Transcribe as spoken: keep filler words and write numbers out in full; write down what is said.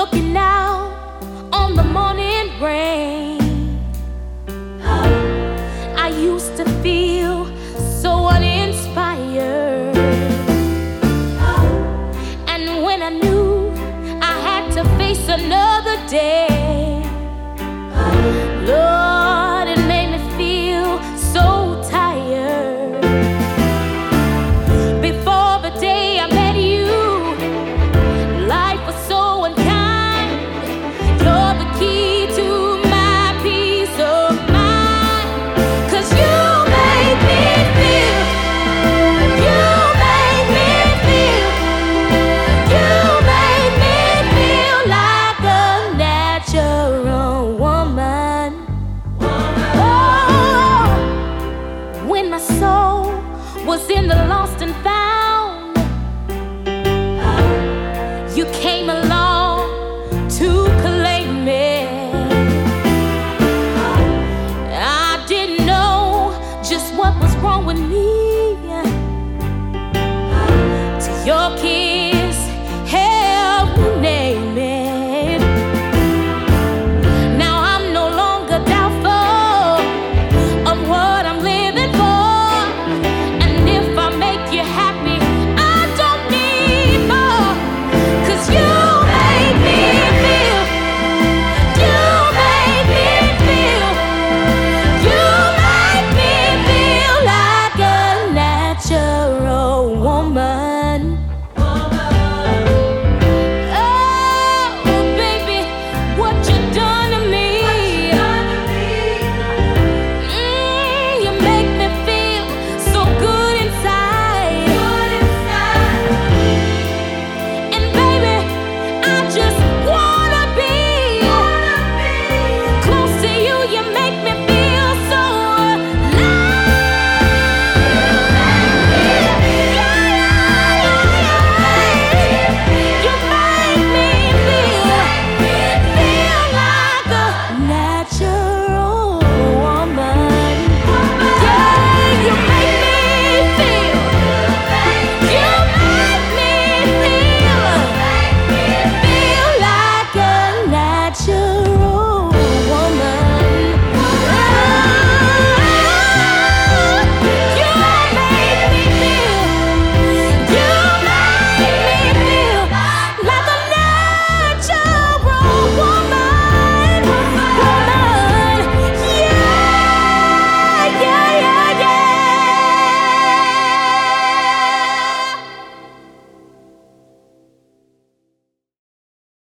looking out on the morning rain. I used to feel so uninspired, and when I knew I had to face another day, Lord, it made me feel so tired. Before the day I met you, life was so unkind. You're the key to my peace of mind, 'cause you made me feel, you made me feel, you made me feel like a natural woman. Oh, when my soul was in the lost and found, you came along to claim me. I didn't know just what was wrong with me till your kid